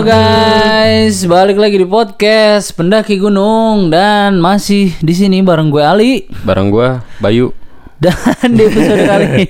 guys, balik lagi di podcast Pendaki Gunung dan masih di sini bareng gue Ali, bareng gue Bayu. Dan di episode kali ini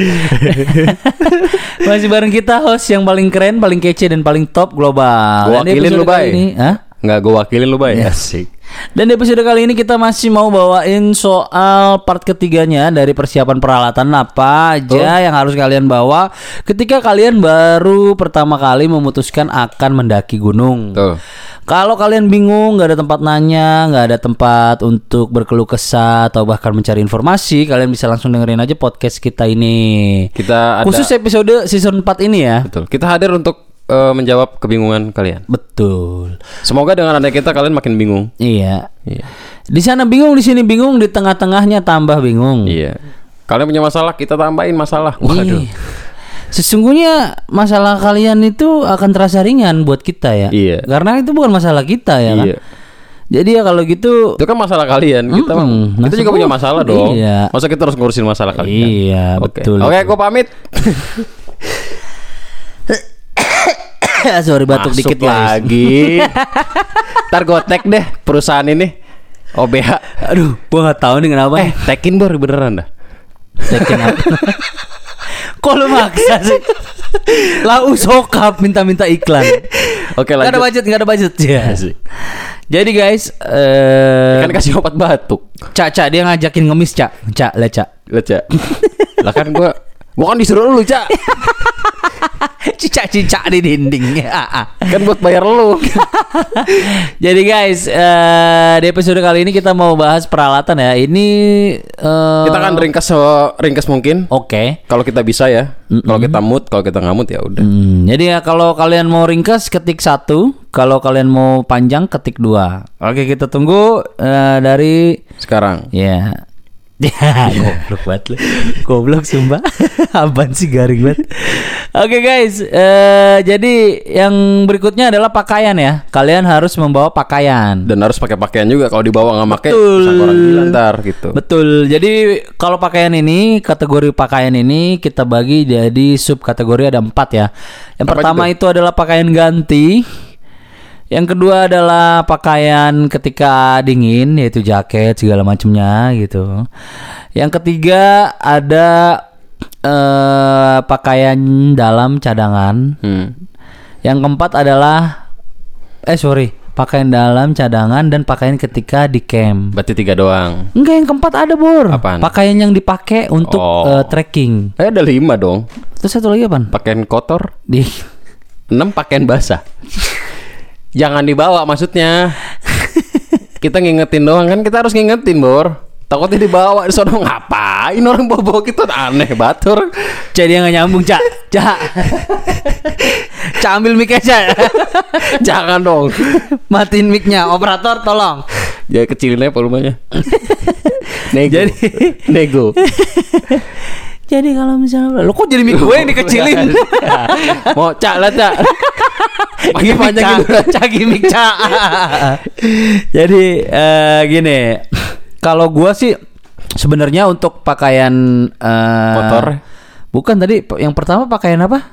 masih bareng kita host yang paling keren, paling kece dan paling top global. Gue wakilin lu, Bay. Nggak, gue wakilin lu, Bay. Asik. Dan di episode kali ini kita masih mau bawain soal part ketiganya dari persiapan peralatan apa aja yang harus kalian bawa ketika kalian baru pertama kali memutuskan akan mendaki gunung. Kalau kalian bingung, nggak ada tempat nanya, nggak ada tempat untuk berkeluh kesah atau bahkan mencari informasi, kalian bisa langsung dengerin aja podcast kita ini. Kita ada khusus episode season 4 ini ya. Betul. Kita hadir untuk menjawab kebingungan kalian. Betul. Semoga dengan adanya kita kalian makin bingung. Iya. Di sana bingung, di sini bingung, di tengah-tengahnya tambah bingung. Iya. Kalian punya masalah, kita tambahin masalah. Waduh. Sesungguhnya masalah kalian itu akan terasa ringan buat kita ya. Iya. Karena itu bukan masalah kita ya kan. Iya. Jadi ya kalau gitu itu kan masalah kalian. Kita juga punya masalah dong. Iya. Masa kita harus ngurusin masalah kalian? Iya, betul. Oke, gue pamit. Sorry batuk masuk dikit lagi. Ntar gue tag deh perusahaan ini OBH. Aduh, gue nggak tahu nih kenapa. Tagin baru beneran dah. Tagin apa? Kok lu maksa sih? Lau sokap minta-minta iklan. Oke, lanjut. Nggak ada budget ya. Jadi guys, kan kasih obat batuk. Cak dia ngajakin ngemis Cak. Lihat Cak. Lah kan gue kan disuruh lu Cak. Cicak di dinding. Kan buat bayar lu. Jadi guys, di episode kali ini kita mau bahas peralatan ya. Ini kita kan ringkas mungkin. Oke. Kalau kita bisa ya. Kalau kita mood, kalau kita nggak mood ya udah. Jadi ya kalau kalian mau ringkas ketik 1, kalau kalian mau panjang ketik 2. Oke, kita tunggu dari sekarang. Ya. Ya, goblok banget lu. Goblok sumpah. Apaan sih garing banget. Oke guys, jadi yang berikutnya adalah pakaian ya. Kalian harus membawa pakaian. Dan harus pakai pakaian juga. Kalau dibawa nggak pakai, bisa orang gila ntar gitu. Betul. Jadi kalau pakaian ini, kategori pakaian ini kita bagi jadi sub kategori ada 4 ya. Yang pertama itu adalah pakaian ganti. Yang kedua adalah pakaian ketika dingin, yaitu jaket segala macamnya gitu. Yang ketiga ada pakaian dalam cadangan. Yang keempat adalah pakaian dalam cadangan dan pakaian ketika di camp. Berarti 3 doang. Enggak, yang keempat ada Bor. Apaan? Pakaian yang dipakai untuk trekking. Ada 5 dong. Terus satu lagi apaan? Pakaian kotor. 6 pakaian basah. Jangan dibawa maksudnya. Kita ngingetin doang kan, kita harus ngingetin Bor. Takutnya dibawa di sono ngapain orang bawa kita, aneh batur. Jadi yang gak nyambung Cak. Ambil mic-nya Cak. Jangan dong. Matiin mic-nya, operator tolong. Ya kecilin aja volumenya. Nego. Jadi kalau misalnya lo kok jadi mic gue yang dikecilin. Mau Cak lah Cak. Panjang gitu Cak gimmick Cak. Jadi gini. Kalau gua sih sebenarnya untuk pakaian kotor. Bukan tadi yang pertama pakaian apa?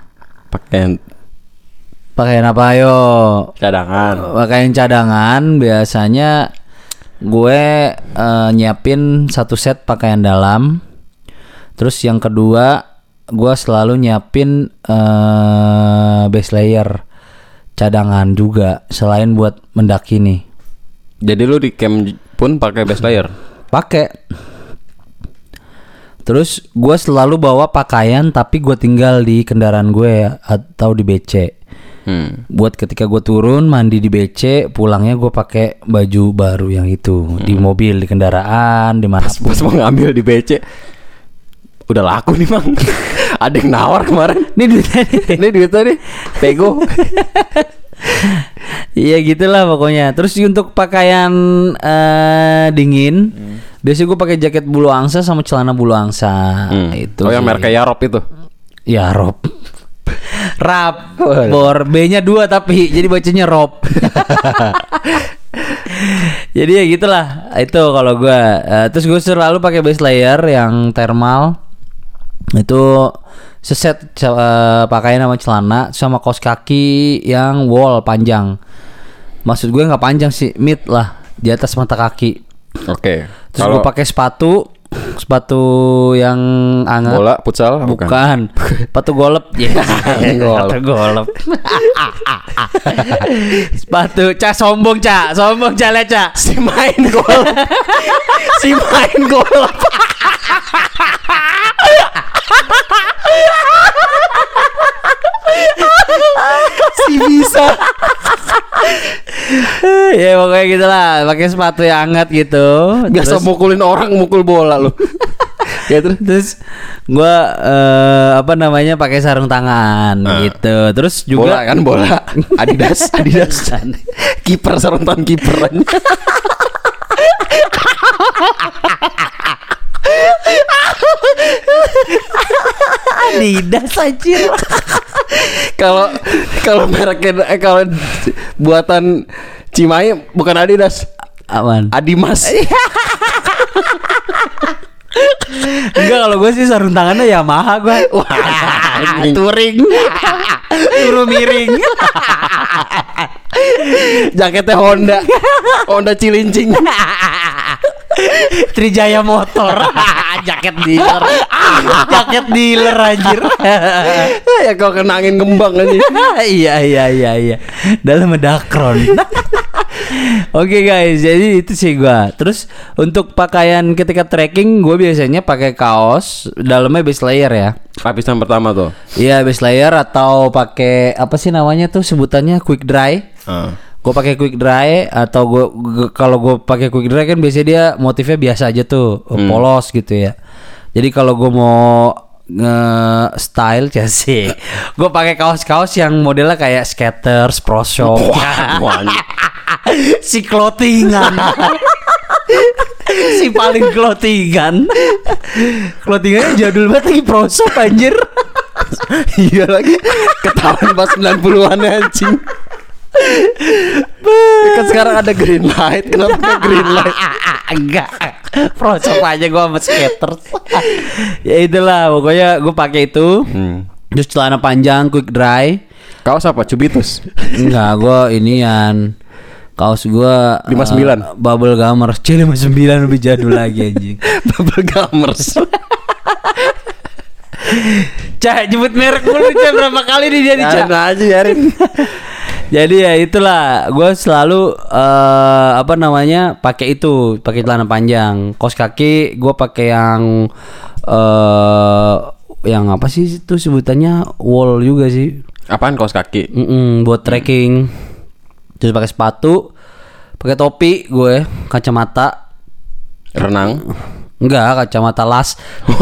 Pakaian apa ayo? Cadangan. Pakaian cadangan biasanya gue nyiapin 1 set pakaian dalam. Terus yang kedua gue selalu nyiapin base layer cadangan juga selain buat mendaki nih. Jadi lu di camp pun pakai base layer? Pakai. Terus gue selalu bawa pakaian tapi gue tinggal di kendaraan gue atau di BC. Buat ketika gue turun mandi di BC, pulangnya gue pakai baju baru yang itu di mobil, di kendaraan, di mana. Pas mau ngambil di BC udah laku nih Mang. Ada yang nawar kemarin. Ini duitnya nih. Pego. Iya gitulah pokoknya. Terus untuk pakaian dingin, biasanya gue pakai jaket bulu angsa sama celana bulu angsa. Itu. Yang merek Yarop itu. Yarop. Rap. Bor B-nya 2 tapi jadi bacanya Rob. Jadi ya gitulah. Itu kalau gue terus gue selalu pakai base layer yang thermal. Itu seset pakaian sama celana sama kaos kaki yang wol panjang. Maksud gue nggak panjang sih, mid lah, di atas mata kaki. Oke. Terus gue pakai sepatu yang anget. Bola futsal bukan. Sepatu golep. Sepatu golep. Sepatu sombong lihat Cak. Si main golep. Si bisa. Ya pokoknya gitu lah, pakai sepatu yang hangat gitu. Biasa mukulin orang, mukul bola lu. Ya terus gue pakai sarung tangan gitu. Terus juga bola Adidas. Kiper, sarung tangan kiperan. Adidas anjir. Kalau mereknya kalau buatan Cimahi bukan Adidas. Apaan? Adimas. Enggak, kalau gue sih sarung tangannya Yamaha gue. Touring. Turu miring. Jaketnya Honda Cilincing. Trijaya Motor. Jaket dealer anjir. Ya kalau kena angin gembang aja. Iya. Dalam Dakron. Oke guys, jadi itu sih gua. Terus untuk pakaian ketika trekking, gue biasanya pakai kaos, dalamnya base layer ya. Lapisan pertama tuh. Iya, base layer atau pakai apa sih namanya tuh sebutannya quick dry. Gue pakai quick dry atau kalau gue pakai quick dry kan biasanya dia motifnya biasa aja tuh, polos gitu ya. Jadi kalau gue mau nge-style sih, gue pakai kaos-kaos yang modelnya kayak skaters, pro shop. Si clothingan. Si paling clothingan. Clothingannya jadul banget lagi, pro shop anjir. Iya lagi ketahuan pas 90-an anjing. Kan sekarang ada green light. Kenapa ada green light? Enggak. Pro shop aja gue sama skaters. Ya itulah, pokoknya gue pakai itu. Terus celana panjang quick dry. Kaos apa? Cubitus? Enggak, gue inian. Kaos gue 59 Bubble Gummers. 59 lebih jadul lagi anjing. Bubble Gummers. Cak, jemput merek mulu Cak, berapa kali nih dia Cak. Aja yarin. Jadi ya itulah, gue selalu pakai itu, pakai celana panjang. Kaos kaki gue pakai yang apa sih itu sebutannya, wall juga sih. Apaan kaos kaki? Buat trekking. Terus pakai sepatu, pakai topi gue, kacamata renang. Enggak, kacamata las.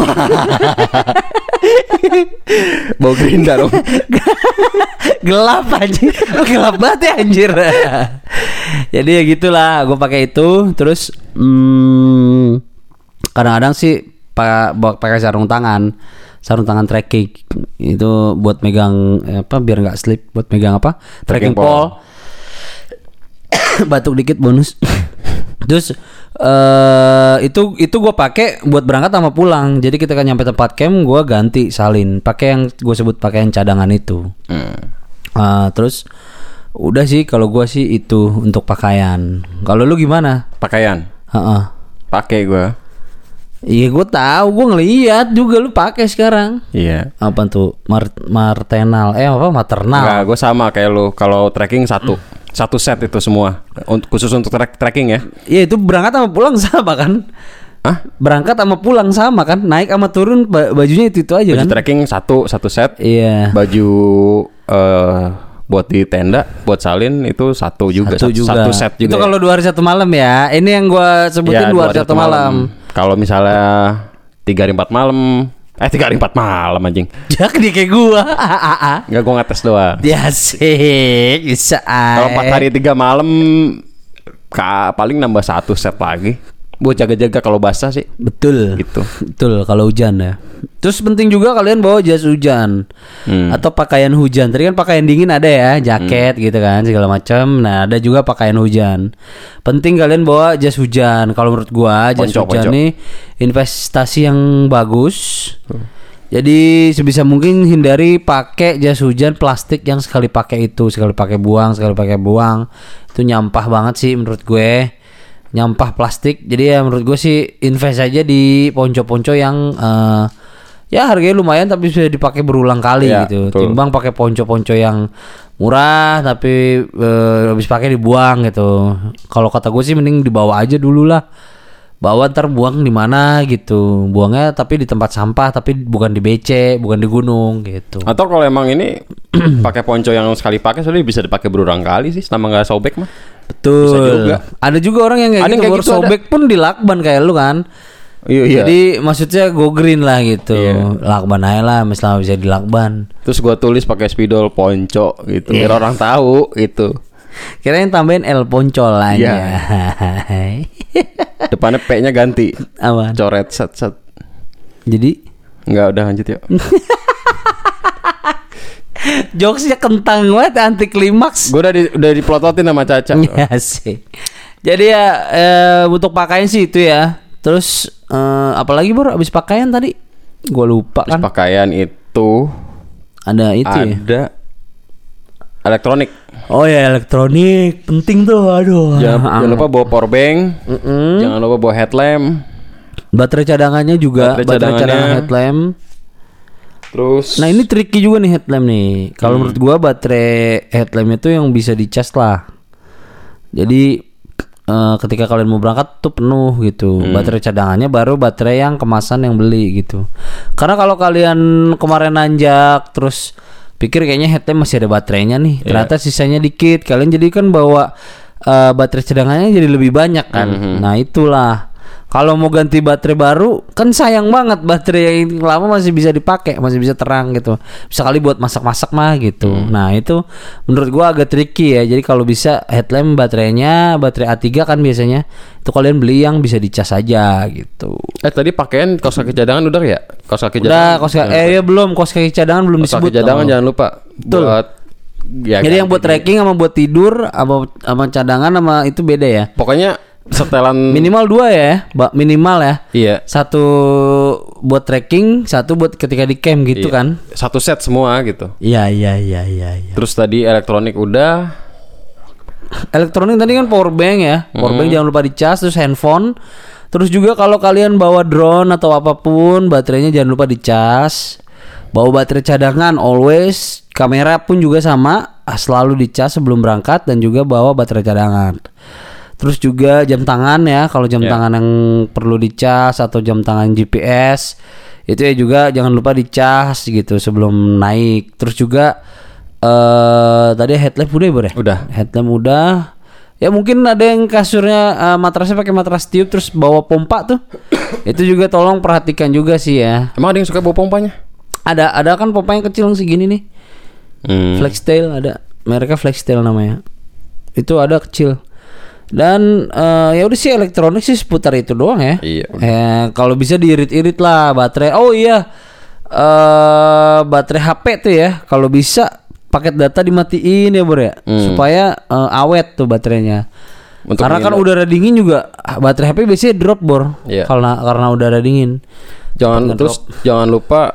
Bau gerinda dong. Gelap anjir. Gelap banget ya anjir. Jadi ya gitulah, gue pakai itu. Terus kadang-kadang sih pakai sarung tangan trekking. Itu buat megang biar nggak slip, buat megang trekking pole. Batuk dikit bonus. Terus itu gue pakai buat berangkat sama pulang. Jadi kita kan nyampe tempat camp, gue ganti salin pakai yang gue sebut pakaian cadangan itu. Terus udah sih, kalau gue sih itu untuk pakaian. Kalau lu gimana? Pakaian? Pakai gue. Iya, gue tahu, gue ngeliat juga lu pakai sekarang. Iya. Apa tuh? Maternal. Maternal. Enggak, gue sama kayak lu. Kalau trekking satu set itu semua khusus untuk trekking ya. Iya, itu berangkat sama pulang sama kan? Berangkat sama pulang sama kan? Naik sama turun bajunya itu aja kan? Baju trekking satu set. Iya. Baju buat di tenda, buat salin itu satu satu set juga. Itu kalau 2 hari 1 malam ya. Ini yang gua sebutin 2 hari 1 malam. Kalau misalnya 3 hari 4 malam 3 hari 4 malam anjing. Jak dia kayak gua. Enggak, gua ngetes doang. Ya sih, bisa. Kalau 4 hari 3 malam paling nambah 1 set lagi. Buat jaga-jaga kalau basah sih. Betul. Gitu. Betul kalau hujan ya. Terus penting juga kalian bawa jas hujan atau pakaian hujan. Tadi kan pakaian dingin ada ya, jaket gitu kan segala macam. Nah, ada juga pakaian hujan. Penting kalian bawa jas hujan. Kalau menurut gua jas hujan nih investasi yang bagus. Jadi sebisa mungkin hindari pakai jas hujan plastik yang sekali pakai itu, sekali pakai buang. Itu nyampah banget sih menurut gue. Nyampah plastik. Jadi ya menurut gue sih invest aja di ponco-ponco yang ya harganya lumayan tapi bisa dipakai berulang kali Ya, gitu. betul. Timbang pakai ponco-ponco yang murah tapi habis pakai dibuang gitu. Kalau kata gue sih mending dibawa aja dulu lah. Bawa ntar buang di mana gitu. Buangnya tapi di tempat sampah tapi bukan di BC, bukan di gunung gitu. Atau kalau emang ini pakai ponco yang sekali pakai soalnya bisa dipakai berulang kali sih selama nggak sobek mah. Betul. Bisa juga. Ada juga orang yang kayak Ada gitu, yang kayak baru gitu, sobek pun dilakban kayak lu kan. Iya. Jadi maksudnya go green lah gitu. Iya. Lakban aja lah, misalnya bisa dilakban. Terus gua tulis pakai spidol ponco gitu biar orang tahu gitu. Kirain tambahin El Poncol aja. Iya. Depannya P-nya ganti. Apaan? Coret set. Jadi Enggak, udah lanjut yuk. jokesnya kentang banget, anti klimaks. Gua udah diplototin sama Caca. Iya sih. Jadi ya untuk pakaian sih itu ya. Terus apalagi Bor abis pakaian tadi? Gua lupa Terus kan. pakaian itu Ada itu ya. ada elektronik. Oh ya elektronik penting tuh. Aduh. Jangan lupa bawa power bank. Jangan lupa bawa headlamp. Baterai cadangannya juga. Baterai Baterai cadangan cadangannya. headlamp. Terus Nah ini tricky juga nih headlamp nih. Kalau menurut gua baterai headlamp itu yang bisa dicas lah. Jadi ketika kalian mau berangkat tuh penuh gitu. Baterai cadangannya baru baterai yang kemasan yang beli gitu. Karena kalau kalian kemarin nanjak terus pikir kayaknya headlamp masih ada baterainya nih. Ternyata sisanya dikit. Kalian jadi kan bawa baterai cadangannya jadi lebih banyak kan. Nah itulah. Kalau mau ganti baterai baru kan sayang banget, baterai yang lama masih bisa dipakai, masih bisa terang gitu. Bisa kali buat masak-masak mah gitu. Nah, itu menurut gua agak tricky ya. Jadi kalau bisa headlamp baterainya baterai A3 kan biasanya itu kalian beli yang bisa dicas aja gitu. tadi pakaian kaos kaki cadangan udah ya? Kaos kaki Udah, cadangan. ya belum, kaos kaki cadangan belum Kaos disebut. kaki cadangan Oh. jangan lupa. Betul. Buat ya, Jadi kan? yang buat trekking sama buat tidur sama cadangan sama itu beda ya. Pokoknya setelan Minimal 2 ya, minimal ya. Iya. Satu buat trekking, satu buat ketika di camp gitu Iya. kan. Satu set semua gitu. Iya. Terus tadi elektronik udah. Elektronik tadi kan power bank ya. Power bank jangan lupa dicas, terus handphone. Terus juga kalau kalian bawa drone atau apapun, baterainya jangan lupa dicas. Bawa baterai cadangan always. Kamera pun juga sama, selalu dicas sebelum berangkat dan juga bawa baterai cadangan. Terus juga jam tangan ya, kalau jam tangan yang perlu dicas atau jam tangan GPS itu ya juga jangan lupa dicas gitu sebelum naik. Terus juga tadi headlamp udah ya Bro ya? Udah. Headlamp udah. Ya mungkin ada yang kasurnya matrasnya pakai matras tiup terus bawa pompa tuh. Itu juga tolong perhatikan juga sih ya. Emang ada yang suka bawa pompanya? Ada kan pompa yang kecil yang segini nih. Flextail ada. Mereknya Flextail namanya. Itu ada kecil. Dan ya udah sih elektronik sih seputar itu doang ya. Iya. Kalau bisa diirit-irit lah baterai. Oh iya. Baterai HP tuh ya. Kalau bisa paket data dimatiin ya Bro ya. Supaya awet tuh baterainya. Karena kan udara dingin juga baterai HP biasanya drop Bor. Iya. Karena udara dingin. Jangan lupa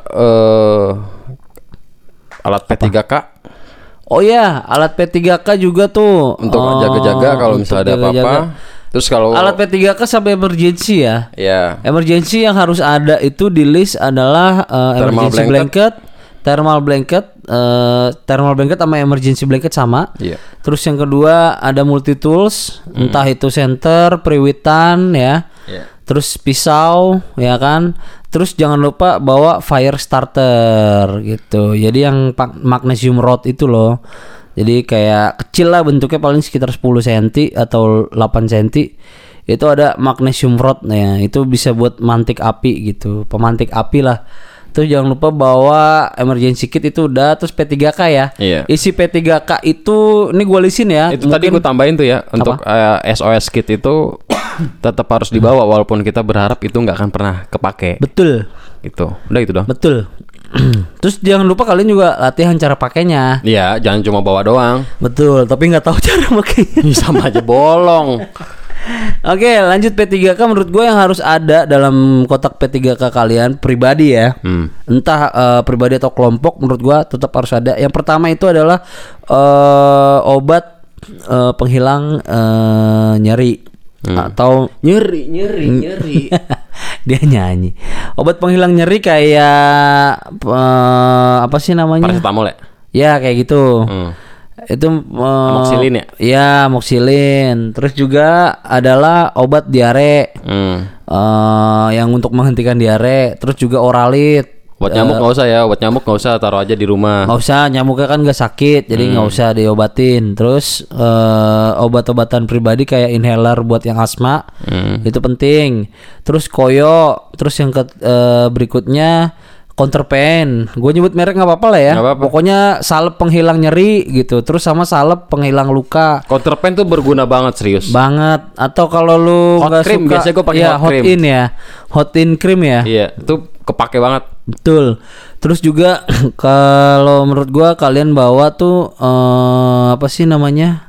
alat P3K. Oh ya, alat P3K juga tuh Untuk jaga-jaga kalau untuk misalnya ada apa-apa. jaga-jaga. Terus kalau Alat P3K sampai emergency ya. ya Emergency yang harus ada itu di list adalah emergency blanket, thermal blanket sama emergency blanket sama. Iya. Terus yang kedua ada multi tools, entah itu senter, periwitan ya. Iya. Terus pisau ya kan. Terus jangan lupa bawa fire starter gitu. Jadi yang magnesium rod itu loh. Jadi kayak kecil lah bentuknya paling sekitar 10 cm atau 8 cm. Itu ada magnesium rod ya. Itu bisa buat mantik api gitu. Pemantik api lah. Terus jangan lupa bawa emergency kit itu udah. Terus P3K ya. Iya. Isi P3K itu ini gue lisin ya. Itu tadi gue tambahin tuh ya untuk SOS kit itu tetap harus dibawa walaupun kita berharap itu nggak akan pernah kepake. Betul. Gitu. Udah itu dong. Betul. Terus jangan lupa kalian juga latihan cara pakainya. Iya, jangan cuma bawa doang. Betul, tapi nggak tahu cara pakainya. Sama aja bolong. Oke, lanjut P3K. Menurut gue yang harus ada dalam kotak P3K kalian pribadi ya, entah pribadi atau kelompok, menurut gue tetap harus ada. Yang pertama itu adalah obat penghilang nyeri atau nyeri. Dia nyanyi. Obat penghilang nyeri kayak apa sih namanya? Paracetamol ya? Ya kayak gitu. Itu Amoxicillin ya? Ya, amoxicillin. Terus juga adalah obat diare. Yang untuk menghentikan diare. Terus juga oralit. Obat nyamuk nggak usah ya, obat nyamuk nggak usah, taruh aja di rumah. Nggak usah, nyamuknya kan nggak sakit, jadi nggak usah diobatin. Terus obat-obatan pribadi kayak inhaler buat yang asma, itu penting. Terus koyo, terus yang berikutnya counterpain. Gue nyebut merek nggak apa-apa lah ya. Nggak apa-apa. Pokoknya salep penghilang nyeri gitu. Terus sama salep penghilang luka. Counterpain tuh berguna banget, serius. Banget. Atau kalau lu Hot nggak cream, suka, biasanya gue pakai ya, hot cream. in ya, hot in cream ya. Iya, itu kepake banget. Betul. Terus juga kalau menurut gua kalian bawa tuh apa sih namanya?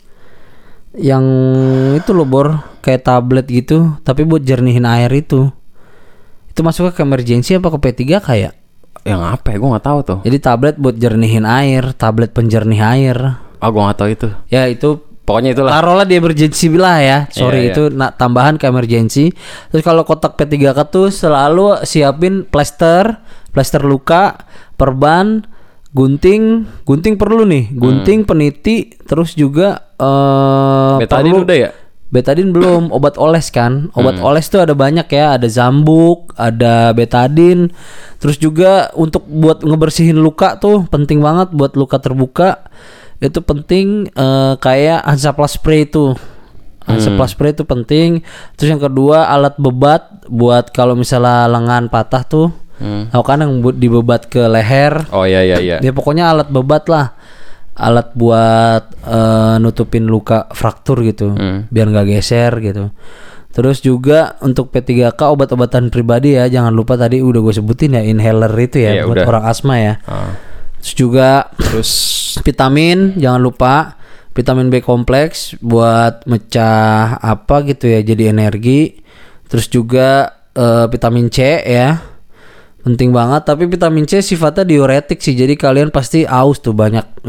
Yang itu loh Bor, kayak tablet gitu, tapi buat jernihin air itu. Itu masuknya ke emergency apa ke P3 kayak? Yang apa ya? Gue nggak tahu tuh. Jadi tablet buat jernihin air, tablet penjernih air. Gue nggak tahu itu. Ya itu Pokoknya itulah. taruhlah di emergency lah ya. Sorry Iya. itu tambahan ke emergency. Terus kalau kotak P3K tuh selalu siapin plester luka, perban, gunting perlu nih. Gunting, peniti, terus juga Betadine udah ya? Betadine belum, obat oles kan. Obat oles tuh ada banyak ya, ada Zambuk, ada betadine. Terus juga untuk buat ngebersihin luka tuh penting banget buat luka terbuka. Itu penting kayak Hansaplast spray itu. Hansaplast spray itu penting. Terus yang kedua alat bebat buat kalau misalnya lengan patah tuh. Tahu kan yang dibebat ke leher. Oh iya. Ya pokoknya alat bebat lah. Alat buat nutupin luka fraktur gitu, biar nggak geser gitu. Terus juga untuk P3K obat-obatan pribadi ya, jangan lupa tadi udah gue sebutin ya, inhaler itu ya, buat orang asma ya. Terus juga vitamin, jangan lupa vitamin B kompleks buat mecah apa gitu ya, jadi energi. Terus juga vitamin C ya, penting banget. Tapi vitamin C sifatnya diuretik sih, jadi kalian pasti aus tuh banyak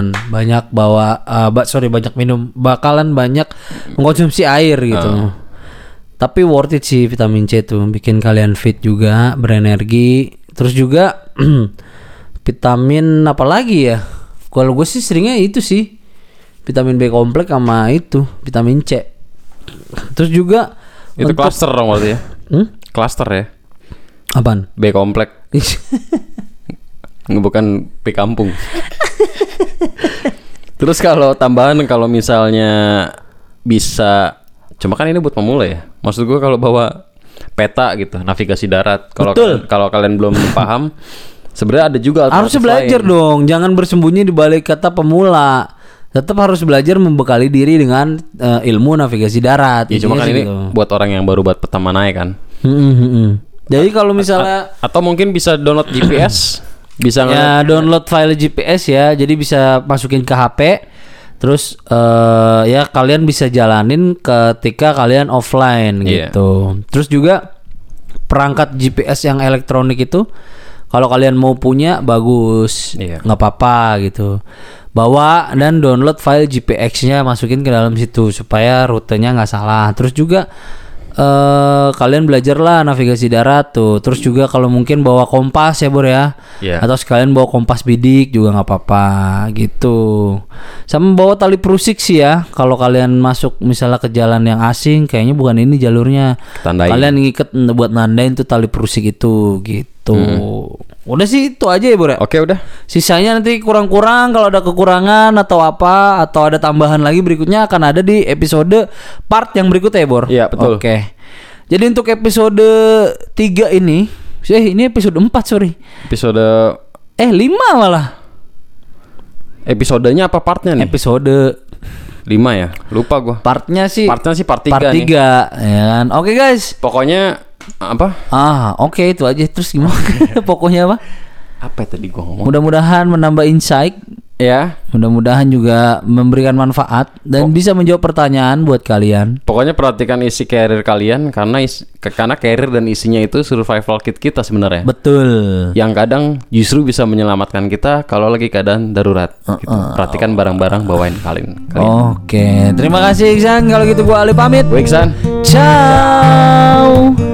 banyak minum, bakalan banyak mengkonsumsi air gitu. Tapi worth it sih vitamin C tuh, bikin kalian fit juga, berenergi. Terus juga vitamin apa lagi ya? Kalau gue sih seringnya itu sih, vitamin B kompleks sama itu vitamin C. Terus juga itu cluster dong berarti ya? Cluster ya? Apaan? B komplek. Bukan P kampung. Terus kalau tambahan, kalau misalnya bisa, cuma kan ini buat pemula ya. Maksud gue kalau bawa peta gitu, navigasi darat. Kalau kalian belum paham, sebenarnya ada juga harus belajar lain. dong. Jangan bersembunyi di balik kata pemula. Tetap harus belajar membekali diri dengan ilmu navigasi darat. Ya cuma kan ini buat orang yang baru buat pertama naik kan. Jadi kalau misalnya atau mungkin bisa download GPS, bisa ya download file GPS ya. Jadi bisa masukin ke HP. Terus ya kalian bisa jalanin ketika kalian offline gitu. Terus juga perangkat GPS yang elektronik itu kalau kalian mau punya bagus, nggak apa-apa gitu. Bawa dan download file GPX-nya, masukin ke dalam situ supaya rutenya nggak salah. Terus juga kalian belajarlah navigasi darat tuh. Terus juga kalau mungkin bawa kompas ya Bor ya, atau sekalian bawa kompas bidik juga nggak apa-apa gitu. Sama bawa tali prusik sih ya, kalau kalian masuk misalnya ke jalan yang asing, kayaknya bukan ini jalurnya, tandain. Kalian ngiket buat nandain tuh tali prusik itu gitu. Udah sih itu aja ya Bor ya. Oke udah. Sisanya nanti kurang-kurang, kalau ada kekurangan atau apa, atau ada tambahan lagi berikutnya akan ada di episode part yang berikutnya ya Bor. Iya betul. Oke. Jadi untuk episode 3 ini episode 4 sorry. Episode 5 malah. Episodenya apa partnya nih? Episode 5 ya? Lupa gua. Partnya sih part 3 nih. Ya kan. Oke guys. Pokoknya apa? Oke, itu aja. Terus gimana? Pokoknya apa? Apa tadi gua ngomong? Mudah-mudahan menambah insight Ya, Mudah-mudahan juga memberikan manfaat dan bisa menjawab pertanyaan buat kalian. pokoknya perhatikan isi carrier kalian karena carrier dan isinya itu survival kit kita sebenarnya. Betul. Yang kadang justru bisa menyelamatkan kita kalau lagi keadaan darurat. Gitu. Perhatikan barang-barang bawain kalian. Oke, terima kasih Iksan. Kalau gitu gua Ali pamit. Gue Iksan. Ciao.